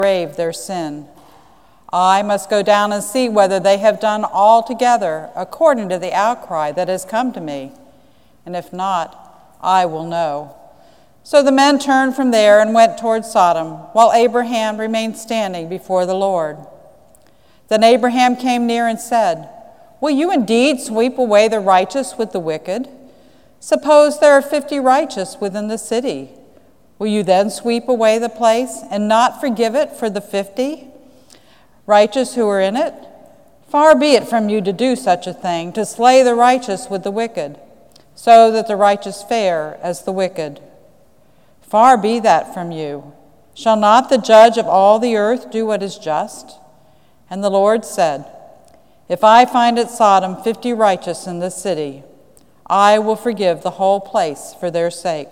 grave their sin. I must go down and see whether they have done altogether according to the outcry that has come to me, and if not, I will know." So the men turned from there and went toward Sodom, while Abraham remained standing before the Lord. Then Abraham came near and said, "Will you indeed sweep away the righteous with the wicked? Suppose there are 50 righteous within the city. Will you then sweep away the place and not forgive it for the 50 righteous who are in it? Far be it from you to do such a thing, to slay the righteous with the wicked, so that the righteous fare as the wicked. Far be that from you. Shall not the judge of all the earth do what is just?" And the Lord said, "If I find at Sodom 50 righteous in this city, I will forgive the whole place for their sake."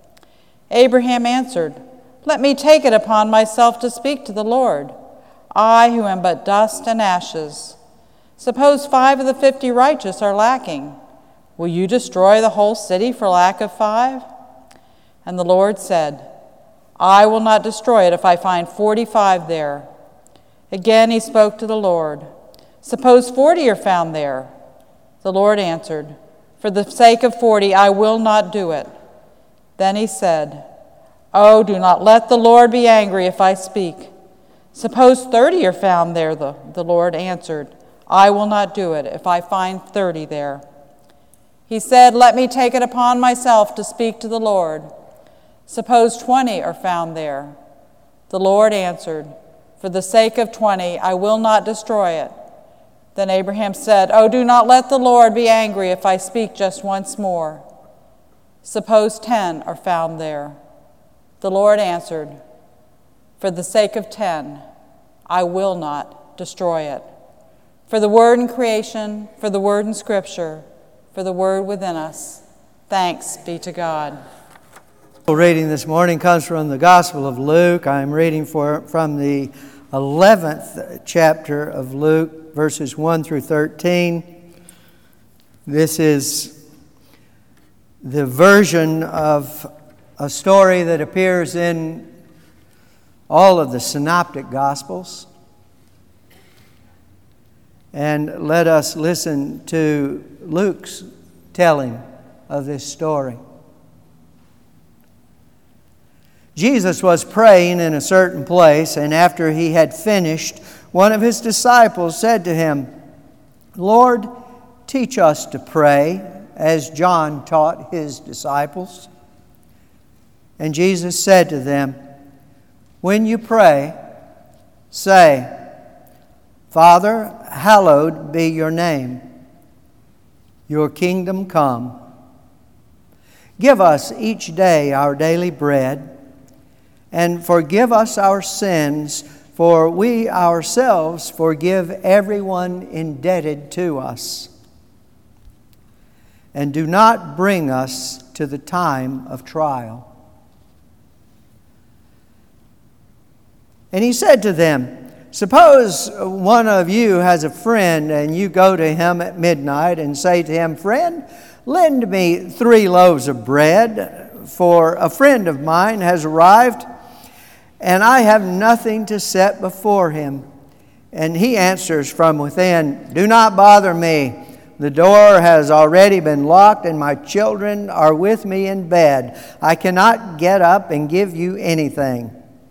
Abraham answered, "Let me take it upon myself to speak to the Lord, I who am but dust and ashes. Suppose 5 of the 50 righteous are lacking. Will you destroy the whole city for lack of 5? And the Lord said, "I will not destroy it if I find 45 there." Again he spoke to the Lord, "Suppose 40 are found there." The Lord answered, "For the sake of 40 I will not do it." Then he said, "Oh, do not let the Lord be angry if I speak. Suppose 30 are found there." The Lord answered, "I will not do it if I find 30 there." He said, "Let me take it upon myself to speak to the Lord. Suppose 20 are found there." The Lord answered, "For the sake of 20, I will not destroy it." Then Abraham said, "Oh, do not let the Lord be angry if I speak just once more. Suppose 10 are found there." The Lord answered, "For the sake of 10, I will not destroy it." For the word in creation, for the word in Scripture, for the word within us, thanks be to God. The reading this morning comes from the Gospel of Luke. I'm reading from the 11th chapter of Luke, verses 1 through 13. This is the version of a story that appears in all of the synoptic Gospels. And let us listen to Luke's telling of this story. Jesus was praying in a certain place, and after he had finished, one of his disciples said to him, "Lord, teach us to pray, as John taught his disciples." And Jesus said to them, "When you pray, say, 'Father, hallowed be your name. Your kingdom come. Give us each day our daily bread, and forgive us our sins, for we ourselves forgive everyone indebted to us. And do not bring us to the time of trial.'" And he said to them, "Suppose one of you has a friend, and you go to him at midnight and say to him, 'Friend, lend me 3 loaves of bread, for a friend of mine has arrived, and I have nothing to set before him.' And he answers from within, 'Do not bother me. The door has already been locked, and my children are with me in bed. I cannot get up and give you anything.'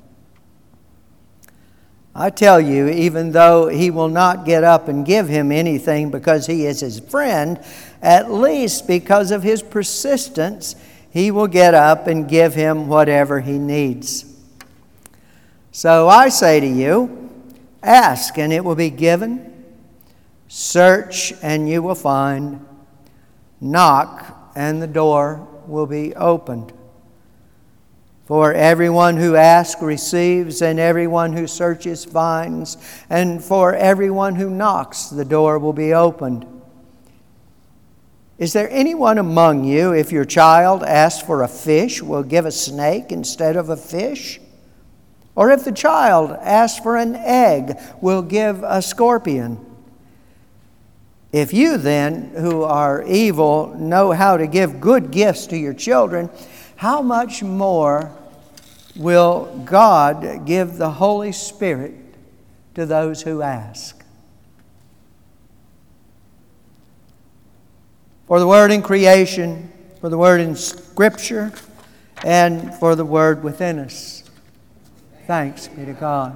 I tell you, even though he will not get up and give him anything because he is his friend, at least because of his persistence, he will get up and give him whatever he needs. So I say to you, ask and it will be given. Search and you will find. Knock and the door will be opened. For everyone who asks receives, and everyone who searches finds, and for everyone who knocks the door will be opened. Is there anyone among you, if your child asks for a fish, will give a snake instead of a fish? Or if the child asks for an egg, will give a scorpion? If you then, who are evil, know how to give good gifts to your children, how much more will God give the Holy Spirit to those who ask. For the Word in creation, for the Word in Scripture, and for the Word within us. Thanks be to God.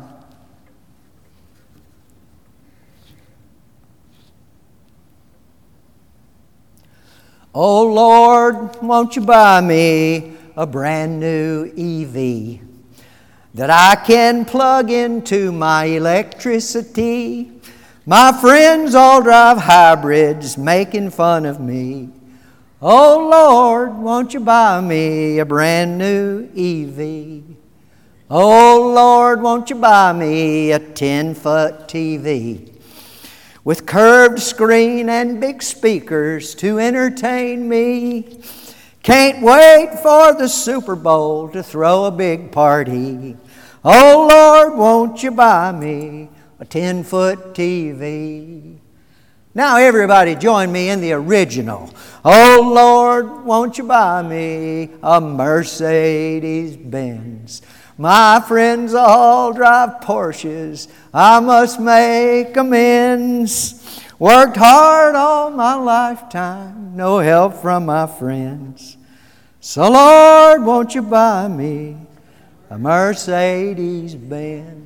Oh Lord, won't you buy me a brand new EV that I can plug into my electricity? My friends all drive hybrids, making fun of me. Oh Lord, won't you buy me a brand new EV? Oh Lord, won't you buy me a 10-foot TV with curved screen and big speakers to entertain me? Can't wait for the Super Bowl to throw a big party. Oh Lord, won't you buy me a 10-foot TV? Now everybody join me in the original. Oh Lord, won't you buy me a Mercedes-Benz? My friends all drive Porsches, I must make amends. Worked hard all my lifetime, no help from my friends. So Lord, won't you buy me a Mercedes-Benz?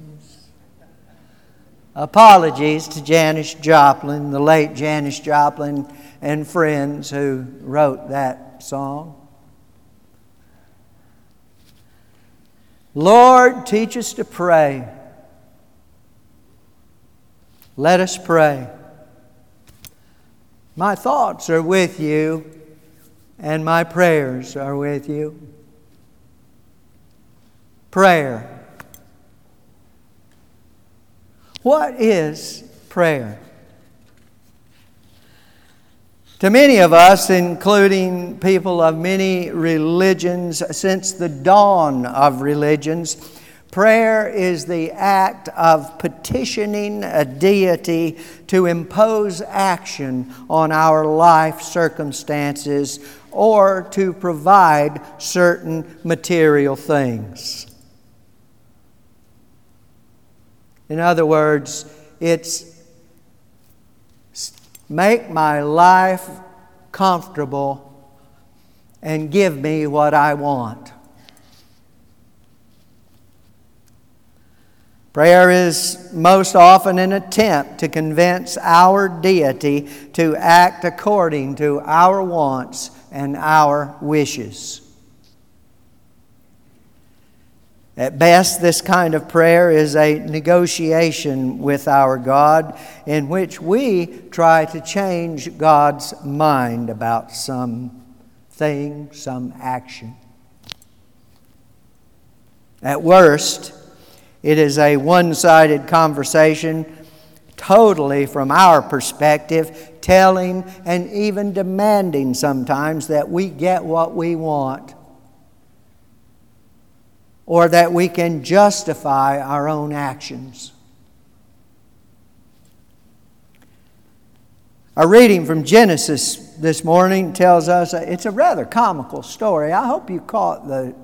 Apologies to Janis Joplin, the late Janis Joplin, and friends who wrote that song. Lord, teach us to pray. Let us pray. My thoughts are with you, and my prayers are with you. Prayer. What is prayer? To many of us, including people of many religions since the dawn of religions, prayer is the act of petitioning a deity to impose action on our life circumstances or to provide certain material things. In other words, it's make my life comfortable and give me what I want. Prayer is most often an attempt to convince our deity to act according to our wants and our wishes. At best, this kind of prayer is a negotiation with our God in which we try to change God's mind about some thing, some action. At worst, it is a one-sided conversation, totally from our perspective, telling and even demanding sometimes that we get what we want, or that we can justify our own actions. Our reading from Genesis this morning tells us it's a rather comical story. I hope you caught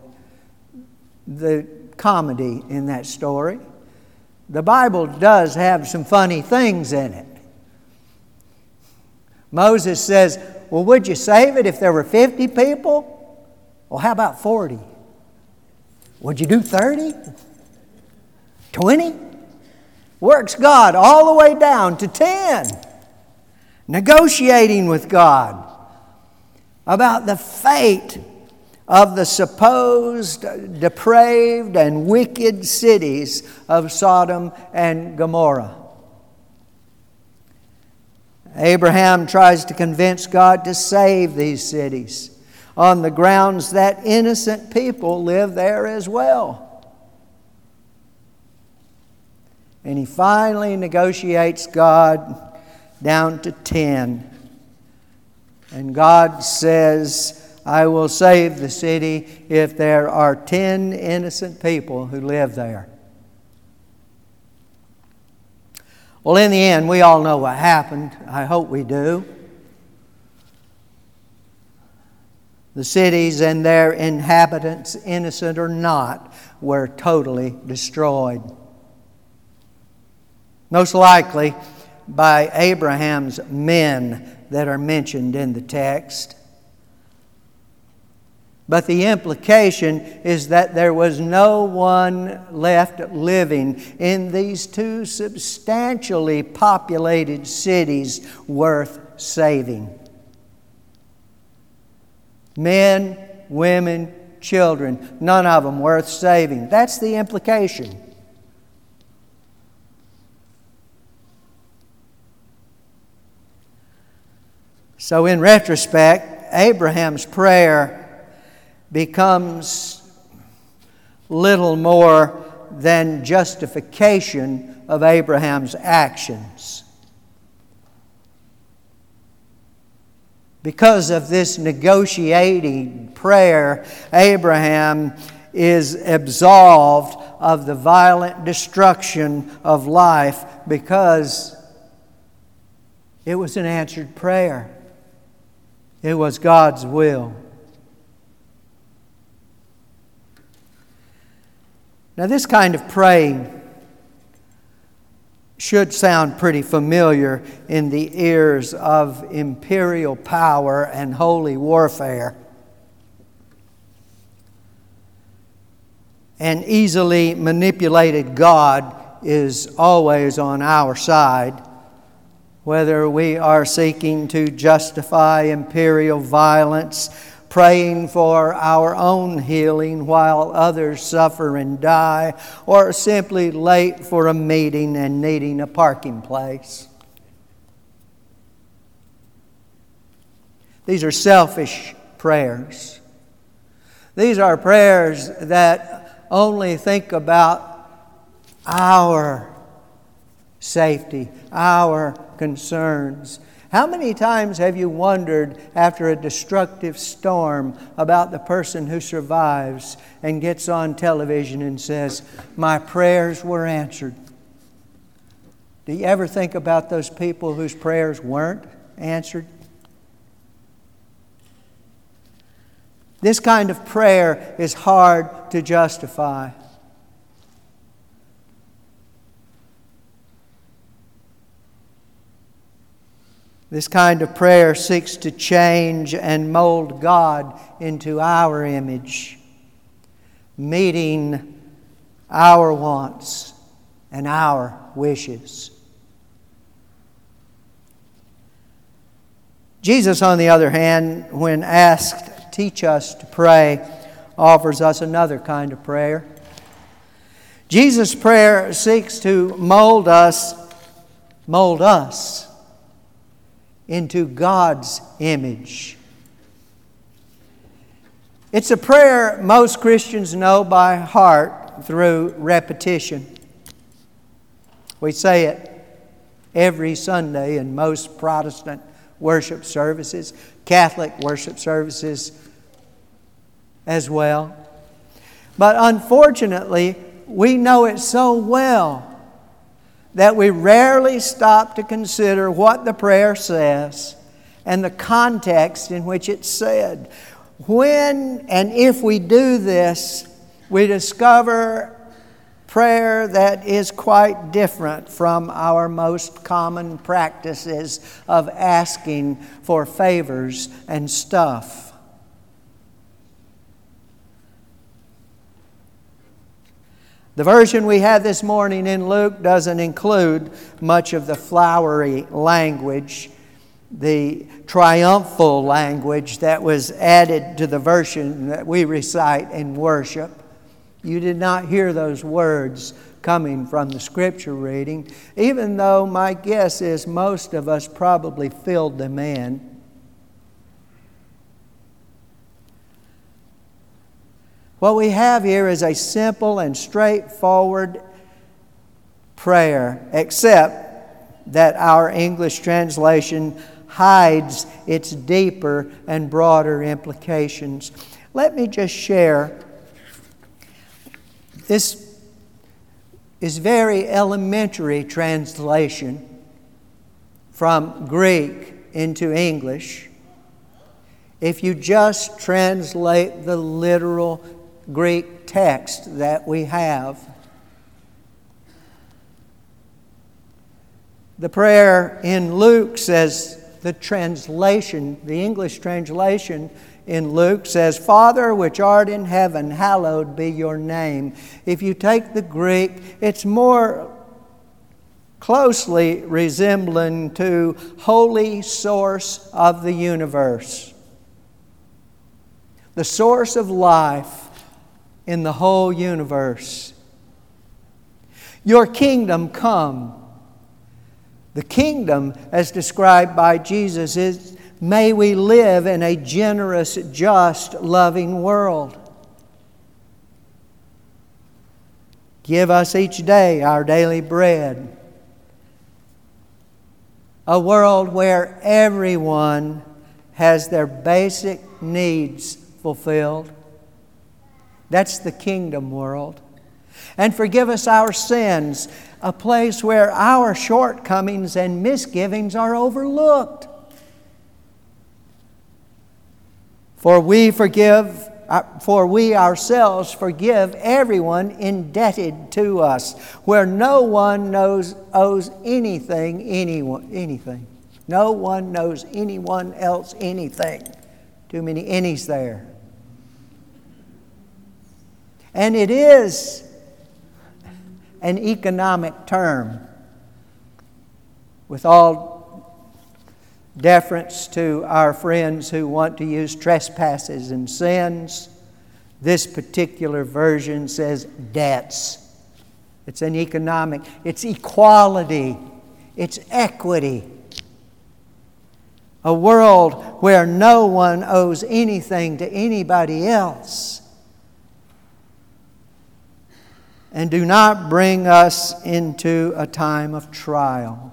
the comedy in that story. The Bible does have some funny things in it. Moses says, well, would you save it if there were 50 people? Well, how about 40? Would you do 30? 20? Works God all the way down to 10. Negotiating with God about the fate of the supposed depraved and wicked cities of Sodom and Gomorrah. Abraham tries to convince God to save these cities on the grounds that innocent people live there as well. And he finally negotiates God down to 10. And God says, I will save the city if there are 10 innocent people who live there. Well, in the end, we all know what happened. I hope we do. The cities and their inhabitants, innocent or not, were totally destroyed. Most likely by Abraham's men that are mentioned in the text. But the implication is that there was no one left living in these two substantially populated cities worth saving. Men, women, children, none of them worth saving. That's the implication. So in retrospect, Abraham's prayer becomes little more than justification of Abraham's actions. Because of this negotiating prayer, Abraham is absolved of the violent destruction of life because it was an answered prayer. It was God's will. Now, this kind of praying should sound pretty familiar in the ears of imperial power and holy warfare. An easily manipulated God is always on our side, whether we are seeking to justify imperial violence, praying for our own healing while others suffer and die, or simply late for a meeting and needing a parking place. These are selfish prayers. These are prayers that only think about our safety, our concerns. How many times have you wondered after a destructive storm about the person who survives and gets on television and says, "My prayers were answered"? Do you ever think about those people whose prayers weren't answered? This kind of prayer is hard to justify. This kind of prayer seeks to change and mold God into our image, meeting our wants and our wishes. Jesus, on the other hand, when asked, "Teach us to pray," offers us another kind of prayer. Jesus' prayer seeks to mold us into God's image. It's a prayer most Christians know by heart through repetition. We say it every Sunday in most Protestant worship services, Catholic worship services as well. But unfortunately, we know it so well that we rarely stop to consider what the prayer says and the context in which it's said. When and if we do this, we discover prayer that is quite different from our most common practices of asking for favors and stuff. The version we had this morning in Luke doesn't include much of the flowery language, the triumphal language that was added to the version that we recite in worship. You did not hear those words coming from the Scripture reading, even though my guess is most of us probably filled them in. What we have here is a simple and straightforward prayer, except that our English translation hides its deeper and broader implications. Let me just share. This is very elementary translation from Greek into English. if you just translate the literal Greek text that we have. The prayer in Luke says, the English translation in Luke says, Father which art in heaven, hallowed be your name. If you take the Greek, it's more closely resembling to holy source of the universe. The source of life in the whole universe. Your kingdom come. The kingdom, as described by Jesus, is may we live in a generous, just, loving world. Give us each day our daily bread. A world where everyone has their basic needs fulfilled. That's the kingdom world. And forgive us our sins, a place where our shortcomings and misgivings are overlooked. For we ourselves forgive everyone indebted to us, where no one owes anything. No one knows anyone else anything. Too many any's there. And it is an economic term. With all deference to our friends who want to use trespasses and sins, this particular version says debts. It's an economic, it's equality, it's equity. A world where no one owes anything to anybody else. And do not bring us into a time of trial.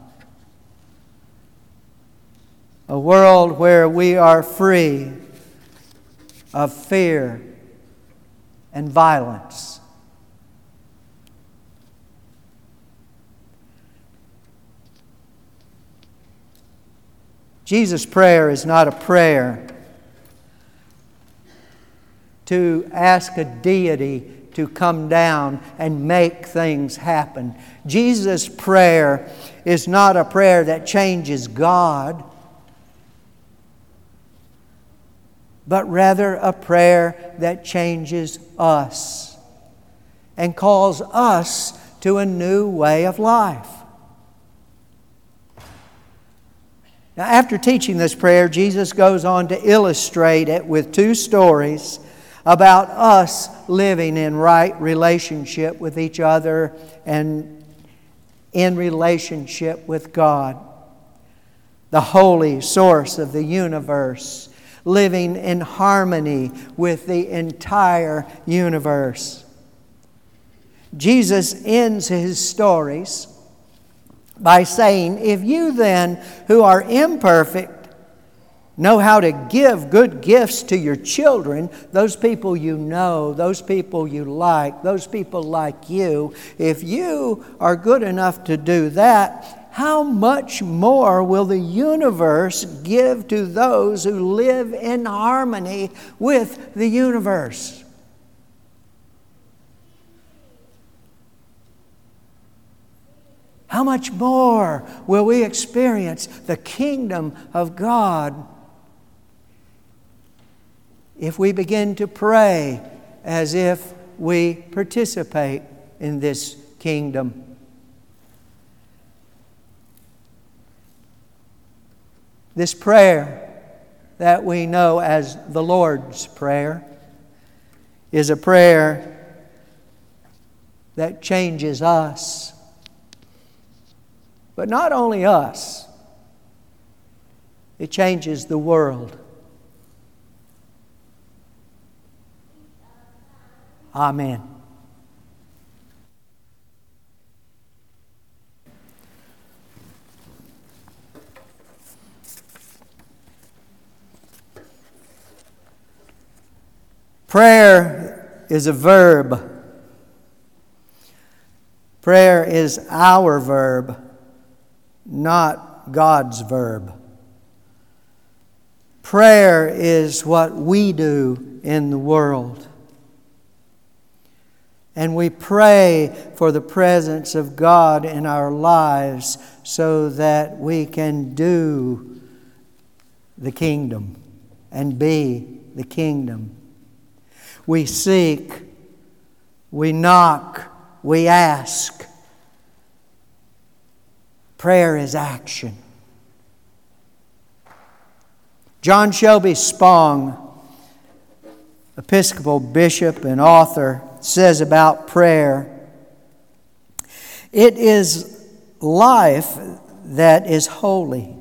A world where we are free of fear and violence. Jesus' prayer is not a prayer to ask a deity to come down and make things happen. Jesus' prayer is not a prayer that changes God, but rather a prayer that changes us and calls us to a new way of life. Now, after teaching this prayer, Jesus goes on to illustrate it with two stories about us living in right relationship with each other and in relationship with God, the holy source of the universe, living in harmony with the entire universe. Jesus ends His stories by saying, if you then, who are imperfect, know how to give good gifts to your children, those people you know, those people you like, those people like you, if you are good enough to do that, how much more will the universe give to those who live in harmony with the universe? How much more will we experience the kingdom of God if we begin to pray as if we participate in this kingdom? This prayer that we know as the Lord's Prayer is a prayer that changes us. But not only us, it changes the world. Amen. Prayer is a verb. Prayer is our verb, not God's verb. Prayer is what we do in the world. And we pray for the presence of God in our lives so that we can do the kingdom and be the kingdom. We seek, we knock, we ask. Prayer is action. John Shelby Spong, Episcopal bishop and author, says about prayer, it is life that is holy.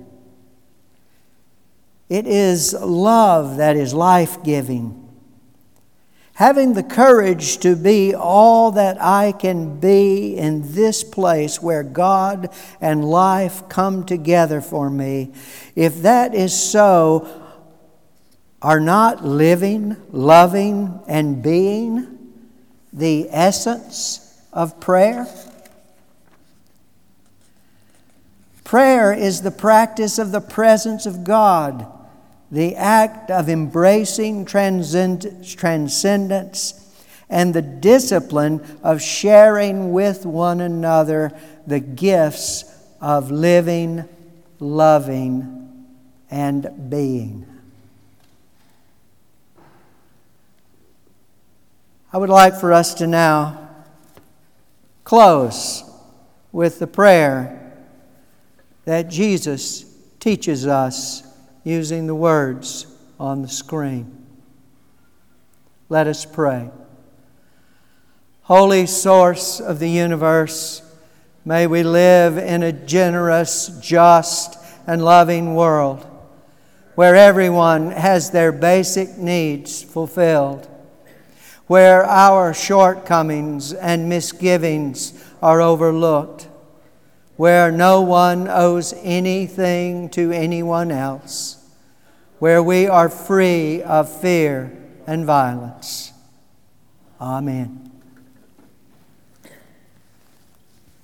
It is love that is life-giving. Having the courage to be all that I can be in this place where God and life come together for me. If that is so, are not living, loving, and being the essence of prayer? Prayer is the practice of the presence of God, the act of embracing transcendence, and the discipline of sharing with one another the gifts of living, loving, and being. I would like for us to now close with the prayer that Jesus teaches us using the words on the screen. Let us pray. Holy Source of the universe, may we live in a generous, just, and loving world where everyone has their basic needs fulfilled, where our shortcomings and misgivings are overlooked, where no one owes anything to anyone else, where we are free of fear and violence. Amen.